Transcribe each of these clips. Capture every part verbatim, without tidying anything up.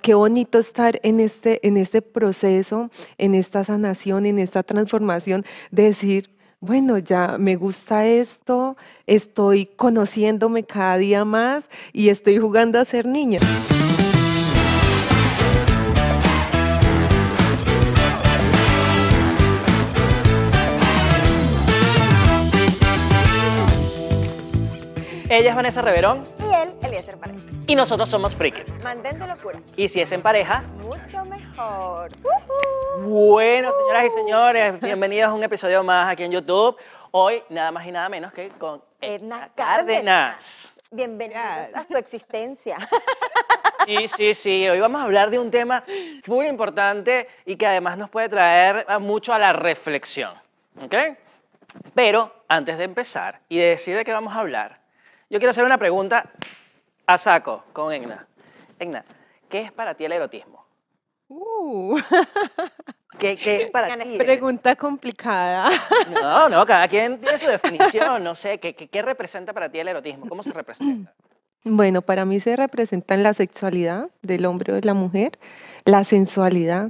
qué bonito estar en este, en este proceso, en esta sanación, en esta transformación, de decir, bueno, ya me gusta esto, estoy conociéndome cada día más y estoy jugando a ser niña. Ella es Vanessa Reverón. Y él, Eliezer Paredes. Y nosotros somos Freaky. Mantén tu locura. Y si es en pareja, mucho mejor. Uh-huh. Bueno, señoras y señores, bienvenidos a un episodio más aquí en YouTube. Hoy, nada más y nada menos que con Edna Edna Cárdenas. Bienvenidos a su existencia. Sí, sí, sí. Hoy vamos a hablar de un tema muy importante y que además nos puede traer mucho a la reflexión. ¿Ok? Pero antes de empezar y de decir de qué vamos a hablar, yo quiero hacer una pregunta a saco con Edna. Edna, ¿qué es para ti el erotismo? Uh. ¿Qué, qué es para ti? Pregunta complicada. No, no, cada quien tiene su definición. No sé, ¿qué, qué, qué representa para ti el erotismo? ¿Cómo se representa? Bueno, para mí se representa en la sexualidad del hombre o de la mujer, la sensualidad.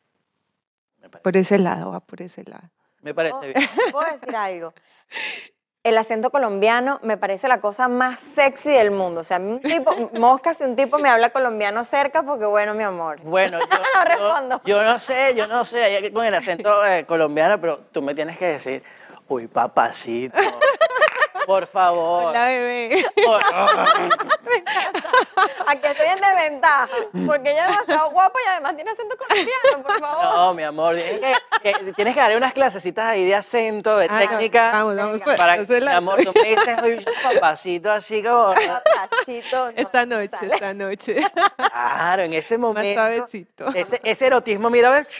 Por ese lado, va por ese lado. Me parece oh, bien. ¿Puedo decir algo? El acento colombiano me parece la cosa más sexy del mundo. O sea, un tipo, mosca si un tipo me habla colombiano cerca, porque bueno, mi amor. Bueno, yo no respondo. Yo, yo no sé, yo no sé, con el acento eh, colombiano, pero tú me tienes que decir, uy, papacito, por favor. Hola, bebé. Oh, Me encanta. Aquí estoy en desventaja, porque ella es demasiado guapa y además tiene acento colombiano, por favor. no, mi amor, tienes que, que, tienes que darle unas clasecitas ahí de acento, de Ah, técnica. Vamos, vamos, pues. Para, Entonces, mi la- amor, tú me dices, uy, papacito, así como... Papacito, no Esta noche, sale. esta noche. Claro, en ese momento, suavecito. ese, ese erotismo, mira, a ver,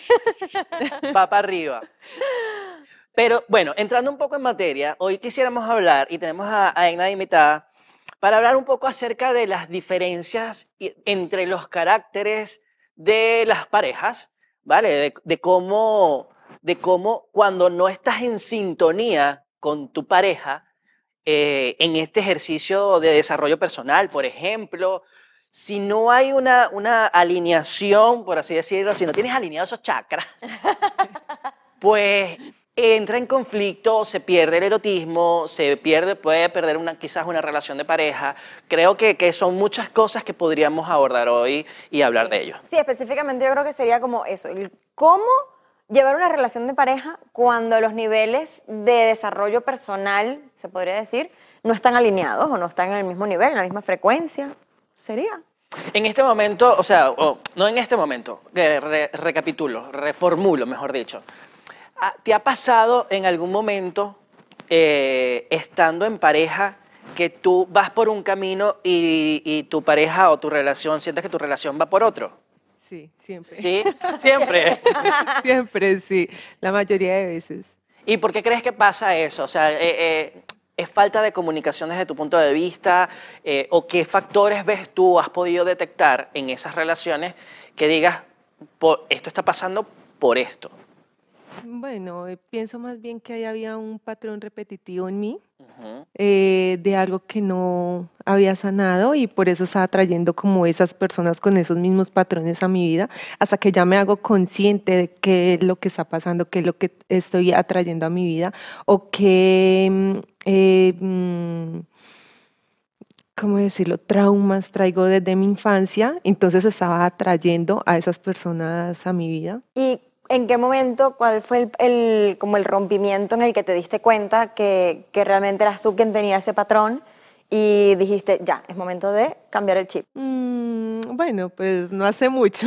va para arriba. Pero bueno, entrando un poco en materia, hoy quisiéramos hablar, y tenemos a, a Edna de invitada, para hablar un poco acerca de las diferencias i- entre los caracteres de las parejas, ¿vale? De, de cómo, de cómo cuando no estás en sintonía con tu pareja, eh, en este ejercicio de desarrollo personal, por ejemplo, si no hay una, una alineación, por así decirlo, si no tienes alineados esos chakras, pues entra en conflicto, se pierde el erotismo, se pierde, puede perder una, quizás una relación de pareja. Creo que, que son muchas cosas que podríamos abordar hoy y hablar Sí. de ello. Sí, específicamente yo creo que sería como eso, el cómo llevar una relación de pareja cuando los niveles de desarrollo personal, se podría decir, no están alineados o no están en el mismo nivel, en la misma frecuencia. Sería. En este momento, o sea, o, no en este momento, eh, re- recapitulo, reformulo, mejor dicho. Ah, ¿te ha pasado en algún momento, eh, estando en pareja, que tú vas por un camino y, y tu pareja o tu relación, sientes que tu relación va por otro? Sí, siempre. Sí, siempre. Siempre, sí. La mayoría de veces. ¿Y por qué crees que pasa eso? O sea, eh, eh, ¿es falta de comunicación desde tu punto de vista? Eh, ¿O qué factores ves tú, has podido detectar en esas relaciones que digas, "Po- esto está pasando por esto"? Bueno, eh, pienso más bien que ahí había un patrón repetitivo en mí, Ujú. eh, de algo que no había sanado y por eso estaba trayendo como esas personas con esos mismos patrones a mi vida, hasta que ya me hago consciente de qué es lo que está pasando, qué es lo que estoy atrayendo a mi vida o qué, mm, eh, mm, ¿cómo decirlo? Traumas traigo desde mi infancia, entonces estaba atrayendo a esas personas a mi vida. ¿Y en qué momento, cuál fue el, el- como el rompimiento en el que te diste cuenta que, que realmente eras tú quien tenía ese patrón y dijiste, ya, es momento de cambiar el chip? Mm, bueno, pues no hace mucho.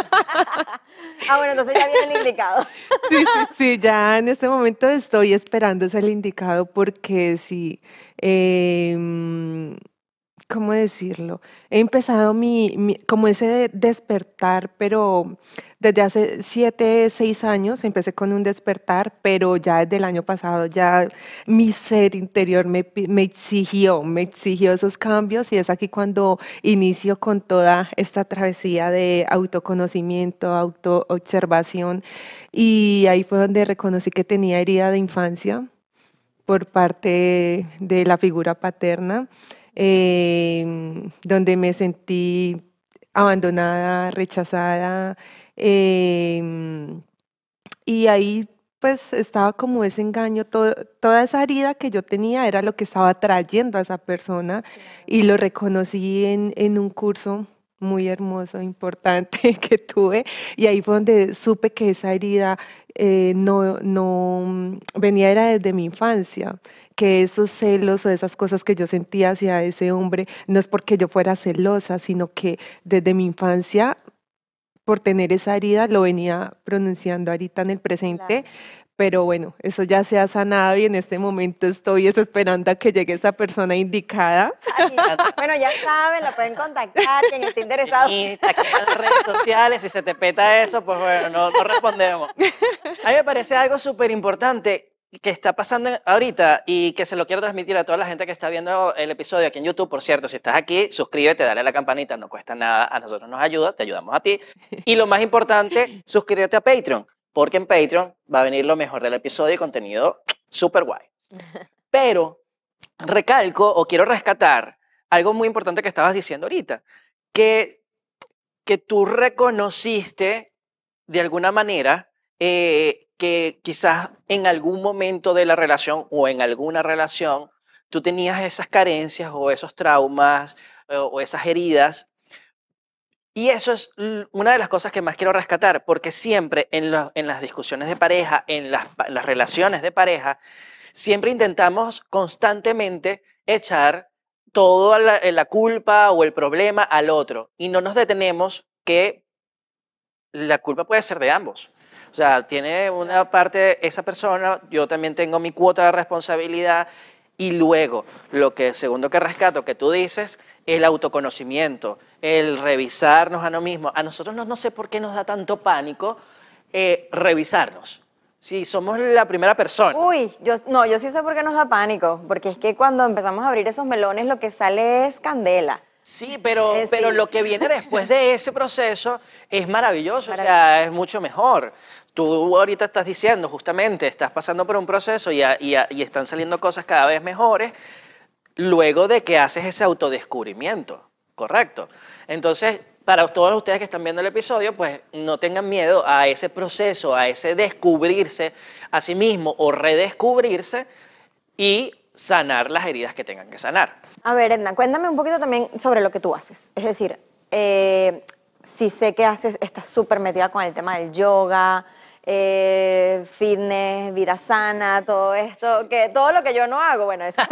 Ah, bueno, entonces ya viene el indicado. Sí, sí, sí, ya en este momento estoy esperando ser el indicado porque sí, eh, mm, ¿cómo decirlo? He empezado mi, mi- como ese de- despertar, pero desde hace siete, seis años empecé con un despertar, pero ya desde el año pasado ya mi ser interior me, pi- me exigió, me exigió esos cambios y es aquí cuando inicio con toda esta travesía de autoconocimiento, autoobservación y ahí fue donde reconocí que tenía herida de infancia por parte de la figura paterna, eh, donde me sentí abandonada, rechazada. em, y ahí pues estaba como ese engaño, todo- toda esa herida que yo tenía era lo que estaba trayendo a esa persona y lo reconocí en, en un curso muy hermoso, importante que tuve y ahí fue donde supe que esa herida eh, no, no mm, venía era desde mi infancia, que esos celos o esas cosas que yo sentía hacia ese hombre no es porque yo fuera celosa, sino que desde mi infancia por tener esa herida, lo venía pronunciando ahorita en el presente, Claro. pero bueno, eso ya se ha sanado y en este momento estoy es esperando a que llegue esa persona indicada. Ay, bueno, ya saben, la pueden contactar, quien esté interesado. Y aquí en las redes sociales, si se te peta eso, pues bueno, no, no respondemos. A mí me parece algo súper importante que está pasando ahorita y que se lo quiero transmitir a toda la gente que está viendo el episodio aquí en YouTube. Por cierto, si estás aquí, suscríbete, dale a la campanita, no cuesta nada, a nosotros nos ayuda, te ayudamos a ti. Y lo más importante, suscríbete a Patreon, porque en Patreon va a venir lo mejor del episodio y contenido súper guay. Pero recalco o quiero rescatar algo muy importante que estabas diciendo ahorita, que, que tú reconociste de alguna manera eh, que quizás en algún momento de la relación o en alguna relación tú tenías esas carencias o esos traumas eh, o esas heridas. Y eso es l- una de las cosas que más quiero rescatar, porque siempre en, lo- en las discusiones de pareja, en las, pa- las relaciones de pareja, siempre intentamos constantemente echar toda la, eh, la culpa o el problema al otro y no nos detenemos que la culpa puede ser de ambos. O sea, tiene una parte esa persona, yo también tengo mi cuota de responsabilidad y luego lo que segundo que rescato que tú dices, el autoconocimiento, el revisarnos a nosotros mismos. A nosotros no, no sé por qué nos da tanto pánico eh, revisarnos. Si somos la primera persona. Uy, yo, no, yo sí sé por qué nos da pánico, porque es que cuando empezamos a abrir esos melones lo que sale es candela. Sí, pero, Eh, pero sí. lo que viene después de ese proceso es maravilloso, o sea, Maravilloso. es mucho mejor. Tú ahorita estás diciendo, justamente, estás pasando por un proceso y, a- y a- y están saliendo cosas cada vez mejores luego de que haces ese autodescubrimiento, ¿correcto? Entonces, para todos ustedes que están viendo el episodio, pues no tengan miedo a ese proceso, a ese descubrirse a sí mismo o redescubrirse y sanar las heridas que tengan que sanar. A ver, Edna, cuéntame un poquito también sobre lo que tú haces. Es decir, eh, sí sé que haces, estás súper metida con el tema del yoga, eh, fitness, vida sana, todo esto, que todo lo que yo no hago, bueno, eso.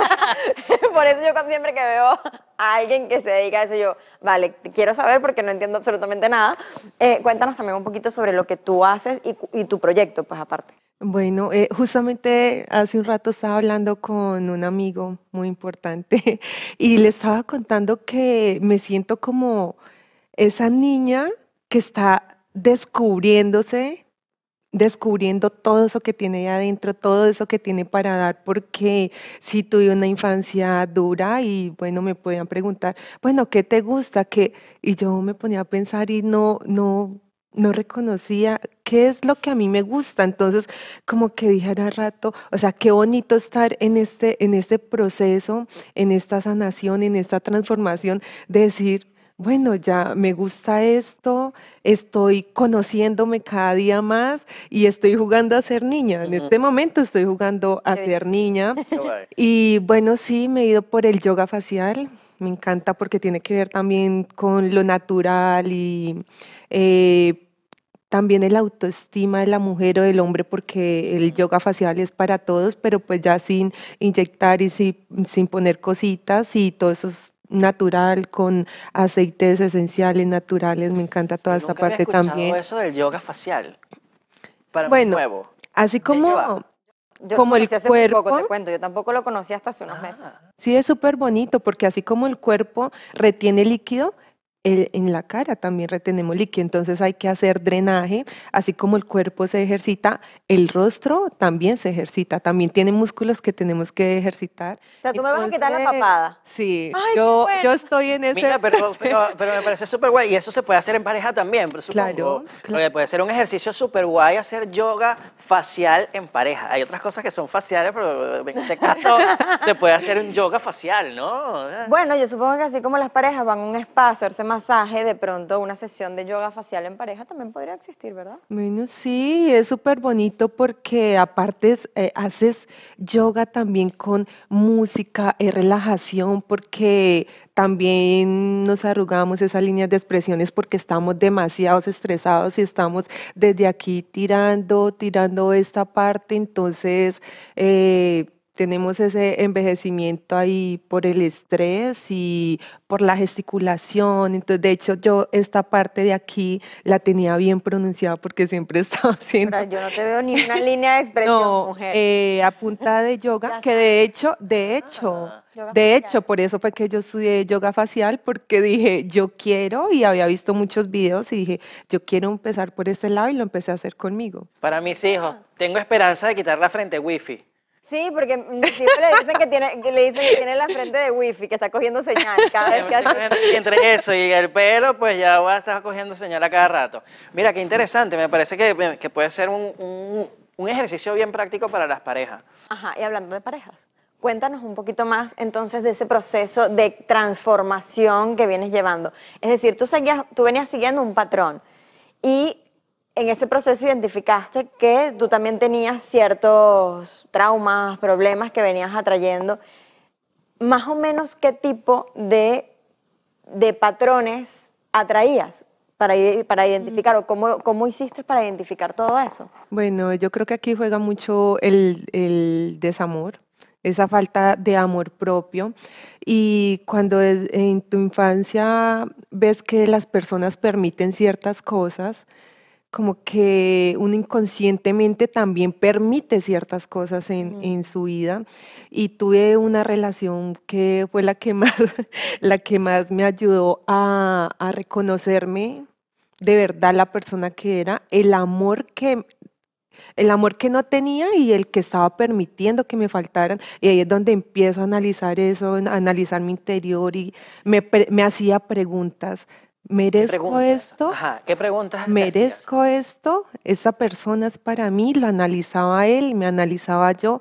Por eso yo cuando- siempre que veo a alguien que se dedica a eso, yo, vale, quiero saber porque no entiendo absolutamente nada. Eh, cuéntanos también un poquito sobre lo que tú haces y, cu- y tu proyecto, pues aparte. Bueno, eh, justamente hace un rato estaba hablando con un amigo muy importante y le estaba contando que me siento como esa niña que está descubriéndose, descubriendo todo eso que tiene ahí adentro, todo eso que tiene para dar, porque sí tuve una infancia dura y bueno, me podían preguntar, bueno, ¿qué te gusta? ¿Qué? Y yo me ponía a pensar y no, no, no reconocía qué es lo que a mí me gusta. Entonces, como que dije al rato, o sea, qué bonito estar en este, en este proceso, en esta sanación, en esta transformación, de decir, bueno, ya me gusta esto, estoy conociéndome cada día más y estoy jugando a ser niña. En Ujú. este momento estoy jugando a Qué ser niña. Qué guay. Y bueno, sí, me he ido por el yoga facial. Me encanta porque tiene que ver también con lo natural y eh, también el autoestima de la mujer o del hombre, porque el yoga facial es para todos, pero pues ya sin inyectar y sin, sin poner cositas y todo eso es natural, con aceites esenciales naturales. Me encanta toda Yo esa nunca había parte escuchado también. eso del yoga facial. Para mí es Bueno, nuevo. así ¿De qué va? como, Yo lo como el conocí hace muy poco, te cuerpo. cuento, yo tampoco lo conocí hasta hace unos meses. Ah, Sí, es súper bonito porque así como el cuerpo retiene líquido, el- en la cara también retenemos líquido, entonces hay que hacer drenaje, así como el cuerpo se ejercita, el rostro también se ejercita, también tiene músculos que tenemos que ejercitar. O sea, tú me vas a quitar la Entonces, papada. sí, Ay, qué yo, bueno. yo estoy en ese mira, pero, proceso. pero, pero me parece súper guay. Y eso se puede hacer en pareja también, pero supongo. Claro, claro. Porque puede ser un ejercicio súper guay hacer yoga facial en pareja. Hay otras cosas que son faciales, pero en este caso se puede hacer un yoga facial, ¿no? Bueno, yo supongo que así como las parejas van a un spa a hacerse masaje, de pronto una sesión de yoga facial en pareja también podría existir, ¿verdad? Bueno, sí, es súper bonito porque aparte es, eh, haces yoga también con música, es relajación porque también nos arrugamos esas líneas de expresiones porque estamos demasiado estresados y estamos desde aquí tirando, tirando esta parte, entonces eh, tenemos ese envejecimiento ahí por el estrés y por la gesticulación. Entonces, de hecho, yo esta parte de aquí la tenía bien pronunciada porque siempre estaba haciendo. Pero yo no te veo ni una línea de expresión, No, mujer. eh, a punta de yoga, Ya que de hecho, de hecho, Yoga de facial. hecho, por eso fue que yo estudié yoga facial, porque dije, yo quiero, y había visto muchos videos y dije, yo quiero empezar por este lado y lo empecé a hacer conmigo. Para mis hijos, tengo esperanza de quitar la frente wifi. Sí, porque siempre le dicen que tiene, que le dicen que tiene la frente de wifi, que está cogiendo señal cada vez que hace. Y entre eso y el pelo, pues ya voy a estar cogiendo señal a cada rato. Mira, qué interesante, me parece que, que puede ser un, un, un ejercicio bien práctico para las parejas. Ajá, y hablando de parejas, cuéntanos un poquito más entonces de ese proceso de transformación que vienes llevando. Es decir, tú, seguías, tú venías siguiendo un patrón y en ese proceso identificaste que tú también tenías ciertos traumas, problemas que venías atrayendo. Más o menos, ¿qué tipo de, de patrones atraías para, para identificar o cómo, cómo hiciste para identificar todo eso? Bueno, yo creo que aquí juega mucho el, el desamor, esa falta de amor propio. Y cuando es- en tu infancia ves que las personas permiten ciertas cosas, como que uno inconscientemente también permite ciertas cosas en, en su vida. Y tuve una relación que fue la que más, la que más me ayudó a, a reconocerme de verdad la persona que era, el amor que el amor que no tenía y el que estaba permitiendo que me faltaran. Y ahí es donde empiezo a analizar eso, a analizar mi interior y me, pre- me hacía preguntas. ¿Qué ¿Merezco preguntas? esto? Ajá, ¿qué preguntas te hacías? ¿Merezco esto? Esa persona es para mí, lo analizaba él, me analizaba yo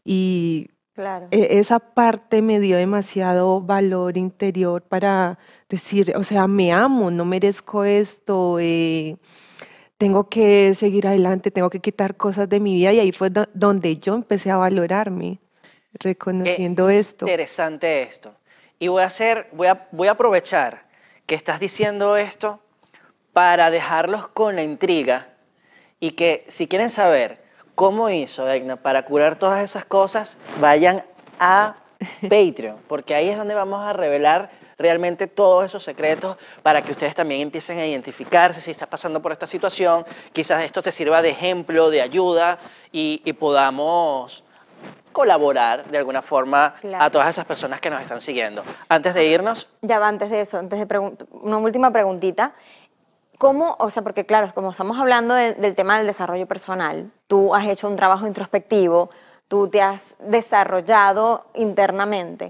y Claro. e- esa parte me dio demasiado valor interior para decir, o sea, me amo, no merezco esto, eh, tengo que seguir adelante, tengo que quitar cosas de mi vida y ahí fue do- donde yo empecé a valorarme, Qué reconociendo esto. interesante esto. Y voy a hacer, voy a, voy a aprovechar que estás diciendo esto para dejarlos con la intriga y que si quieren saber cómo hizo Edna para curar todas esas cosas, vayan a Patreon, porque ahí es donde vamos a revelar realmente todos esos secretos para que ustedes también empiecen a identificarse si estás pasando por esta situación. Quizás esto te sirva de ejemplo, de ayuda y, y podamos colaborar de alguna forma Claro. a todas esas personas que nos están siguiendo. Antes de irnos, Ya va, antes de eso, antes de preguntar, una última preguntita. ¿Cómo, o sea, porque claro, como estamos hablando de- del tema del desarrollo personal, tú has hecho un trabajo introspectivo, tú te has desarrollado internamente.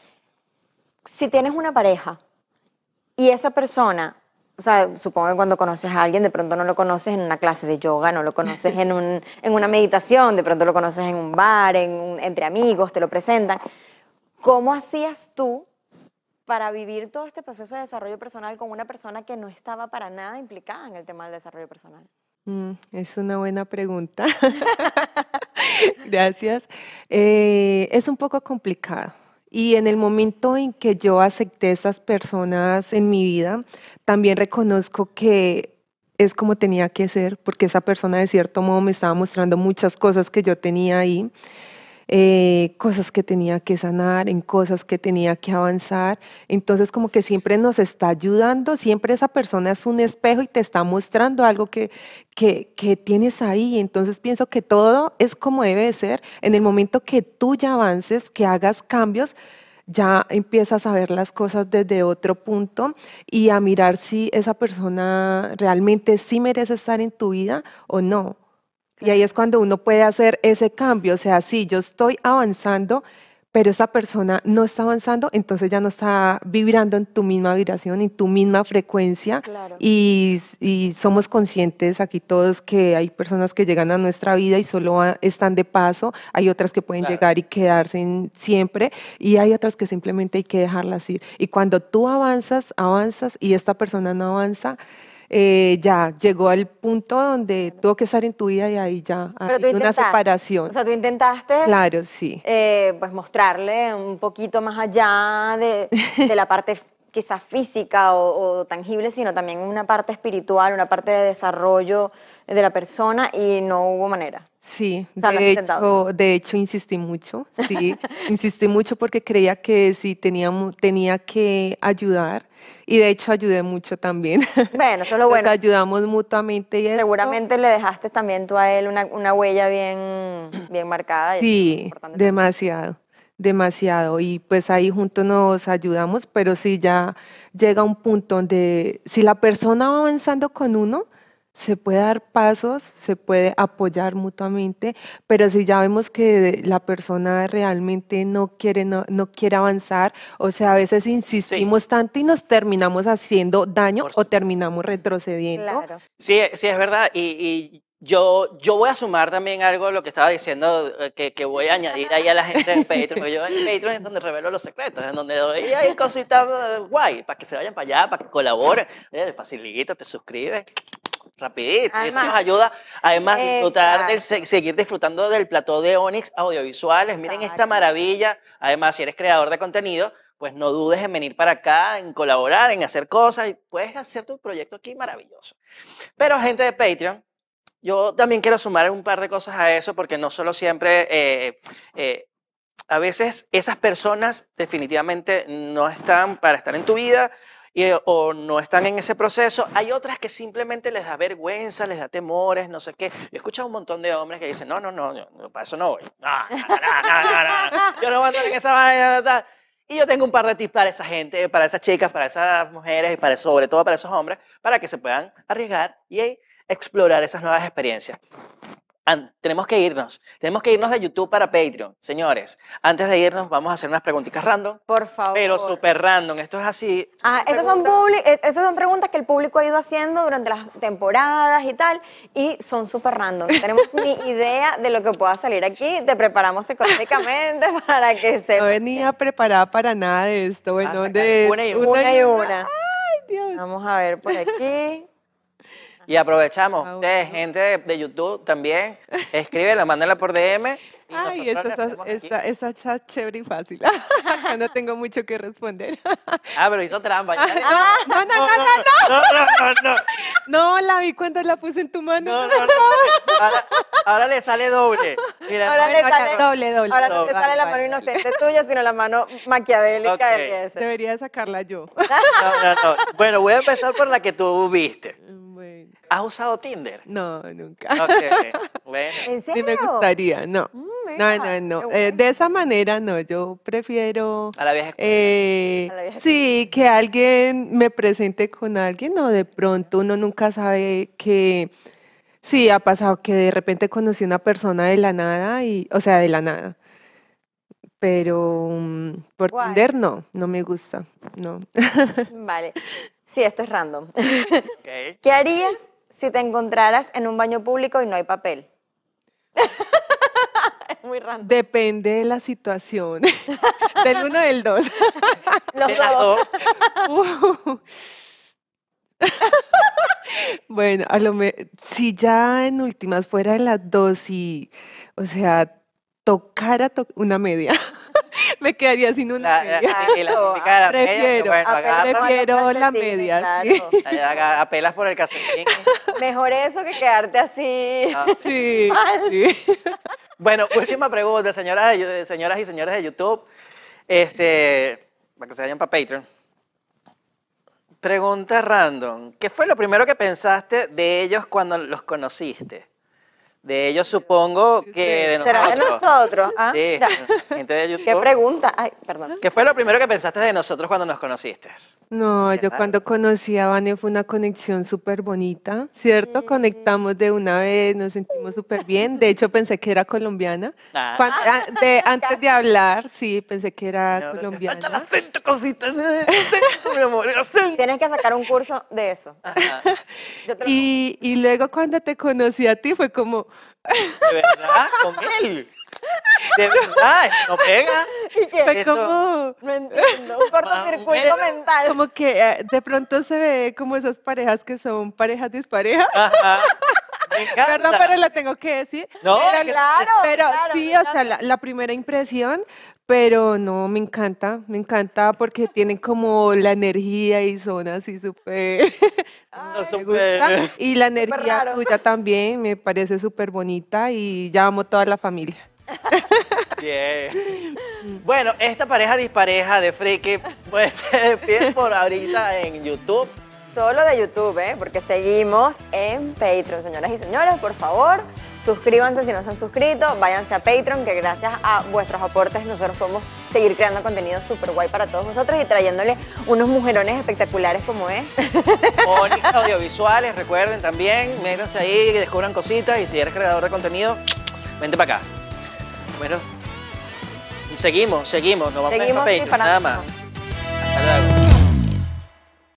Si tienes una pareja y esa persona, o sea, supongo que cuando conoces a alguien, de pronto no lo conoces en una clase de yoga, no lo conoces en, un, en una meditación, de pronto lo conoces en un bar, en un- entre amigos, te lo presentan. ¿Cómo hacías tú para vivir todo este proceso de desarrollo personal con una persona que no estaba para nada implicada en el tema del desarrollo personal? Mm, es una buena pregunta. Gracias. Eh, es un poco complicado. Y en el momento en que yo acepté esas personas en mi vida, también reconozco que es como tenía que ser, porque esa persona de cierto modo me estaba mostrando muchas cosas que yo tenía ahí, eh, cosas que tenía que sanar, en cosas que tenía que avanzar. Entonces como que siempre nos está ayudando, siempre esa persona es un espejo y te está mostrando algo que, que, que tienes ahí. Entonces pienso que todo es como debe de ser. En el momento que tú ya avances, que hagas cambios, ya empiezas a ver las cosas desde otro punto y a mirar si esa persona realmente sí merece estar en tu vida o no. Y ahí es cuando uno puede hacer ese cambio, o sea, sí, yo estoy avanzando, pero esa persona no está avanzando, entonces ya no está vibrando en tu misma vibración, en tu misma frecuencia. Claro. Y, y somos conscientes aquí todos que hay personas que llegan a nuestra vida y solo a- están de paso, hay otras que pueden Claro. llegar y quedarse en siempre, y hay otras que simplemente hay que dejarlas ir. Y cuando tú avanzas, avanzas y esta persona no avanza, eh, ya llegó al punto donde tuvo que estar en tu vida y ahí ya Pero hay tú una intentaste. separación. O sea, tú intentaste Claro, sí. eh, pues mostrarle un poquito más allá de, de la parte quizás física o, o tangible, sino también una parte espiritual, una parte de desarrollo de la persona y no hubo manera. Sí, O sea, lo has de intentado. hecho, de hecho insistí mucho, sí, insistí mucho porque creía que sí teníamos, tenía que ayudar y de hecho ayudé mucho también. Bueno, eso es lo Nos bueno. ayudamos mutuamente y esto, Seguramente le dejaste también tú a él una, una huella bien, bien marcada. Y eso es sí, importante también. demasiado, demasiado. Y pues ahí juntos nos ayudamos, pero sí ya llega un punto donde si la persona va avanzando con uno, se puede dar pasos, se puede apoyar mutuamente, pero si ya vemos que la persona realmente no quiere, no, no quiere avanzar, o sea, a veces insistimos tanto y nos terminamos haciendo daño Por o supuesto. terminamos retrocediendo. Claro. Sí, sí, es verdad. Y, y yo, yo voy a sumar también algo a lo que estaba diciendo, eh, que, que voy a añadir ahí a la gente de Patreon. Porque yo en Patreon es donde revelo los secretos, en donde doy ahí cositas eh, guay, para que se vayan para allá, para que colaboren. Oye, facilito, te suscribes. Rapidito, y eso Además- nos ayuda además a disfrutar del, Exacto. se- seguir disfrutando del plató de Onyx audiovisuales. Miren esta Exacto. maravilla. Además, si eres creador de contenido, pues no dudes en venir para acá, en colaborar, en hacer cosas y puedes hacer tu proyecto aquí maravilloso. Pero gente de Patreon, yo también quiero sumar un par de cosas a eso porque no solo siempre, eh, eh, a veces esas personas definitivamente no están para estar en tu vida y, eh, o no están en ese proceso. Hay otras que simplemente les da vergüenza, les da temores, no sé qué. Yo he escuchado un montón de hombres que dicen, no, no, no, yo, no, para eso no voy. No, no, no, no, no, no, yo no voy a andar en esa vaina, tal. Y yo tengo un par de tips para esa gente, para esas chicas, para esas mujeres y para, sobre todo para esos hombres, para que se puedan arriesgar y eh, explorar esas nuevas experiencias. An- tenemos que irnos, tenemos que irnos de YouTube para Patreon, señores. Antes de irnos vamos a hacer unas preguntitas random, Por favor. pero súper random. Esto es así. Ah, estas son, preguntas- publi- eh, estas son preguntas que el público ha ido haciendo durante las temporadas y tal, y son súper random. No tenemos ni idea de lo que pueda salir aquí. Te preparamos psicológicamente para que No se venía preparada para nada de esto, bueno, sacar de una y una. una y una. Ay, Dios. Vamos a ver por aquí. Y aprovechamos, Ah, ustedes, bueno. gente de, de YouTube también, escríbela, mándenla por D M. Y Ay, nosotros esta le está, hacemos aquí. esta, esta está chévere y fácil. Acá no tengo mucho que responder. Ah, pero hizo trampa. ya. Ah, no, no, no, no, no. no, no, no, no. No, la vi cuando la puse en tu mano. No, no, no. Ahora, ahora le sale doble. Mira, Ahora le bueno, sale, doble, doble, ahora no doble. te sale la Vale, mano vale, inocente tuya, sino la mano maquiavélica Ok. de Eliezer. Debería sacarla yo. no, no, no. Bueno, voy a empezar por la que tú viste. Bueno, ¿Has usado Tinder? no, nunca. Ok, bueno. ¿En Sí serio? me gustaría, no. Mm, No, mira, no, qué no. bueno. Eh, de esa manera no. Yo prefiero A la vieja escuela. eh, A la vieja sí, que alguien me presente con alguien o de pronto uno nunca sabe que sí ha pasado que de repente conocí una persona de la nada y, o sea, de la nada. Pero mm, por Guay. Tinder no, no me gusta, no. Vale. Sí, esto es random. Ok. ¿Qué harías si te encontraras en un baño público y no hay papel? Es muy random. Depende de la situación, del uno o del dos. Los De las dos. dos. Bueno, a lo me si ya en últimas fuera de las dos y, o sea, tocara to- una media, me quedaría sin una La, la, media. y la típica de la media, que Prefiero, bueno, Apenas agarra, con los prefiero la calcetines, media, claro. sí. aga- apelas por el calcetín. Mejor eso que quedarte así. Ah. Sí, sí. Bueno, última pregunta, señoras, de- señoras y señores de YouTube, este, para que se vayan para Patreon. Pregunta random. ¿Qué fue lo primero que pensaste de ellos cuando los conociste? De ellos supongo que de ¿Será de nosotros. nosotros? Ah, Sí, mira, gente de YouTube. qué pregunta. Ay, perdón. ¿Qué fue lo primero que pensaste de nosotros cuando nos conociste? No, Qué yo raro. cuando conocí a Vane fue una conexión súper bonita, ¿cierto? Conectamos de una vez, nos sentimos súper bien. De hecho, pensé que era colombiana. Ah. Cuan- a- de- antes de hablar, sí, pensé que era No, te falta el colombiana. acento, cosita. El acento, mi amor, el acento. Tienes que sacar un curso de eso. Ajá. Yo te lo- Y, y luego cuando te conocí a ti fue como, ¿De verdad? ¿Con él? ¿De verdad? ¿No pega? ¿Y qué? fue Esto- como, No entiendo. Un cortocircuito mental. como que eh, de pronto se ve como esas parejas que son parejas disparejas. Ajá. Me encanta. Perdón, pero lo tengo que decir. No, pero, claro, pero claro, sí, me o sea, la, la primera impresión, pero no, me encanta, me encanta porque tienen como la energía y son así súper, No, me súper. gusta. Y la energía raro. tuya también me parece súper bonita y ya amo toda la familia. Bien. Bueno, esta pareja dispareja de friki pues se despide por ahorita en YouTube. Solo de YouTube, ¿eh? Porque seguimos en Patreon. Señoras y señores, por favor, suscríbanse si no se han suscrito, váyanse a Patreon, que gracias a vuestros aportes nosotros podemos seguir creando contenido súper guay para todos nosotros y trayéndole unos mujerones espectaculares como es. Bonitas audiovisuales, recuerden también, métanse ahí, descubran cositas y si eres creador de contenido, vente para acá. Bueno, seguimos, seguimos, no vamos a ir Seguimos para Patreon, nada disparando. más.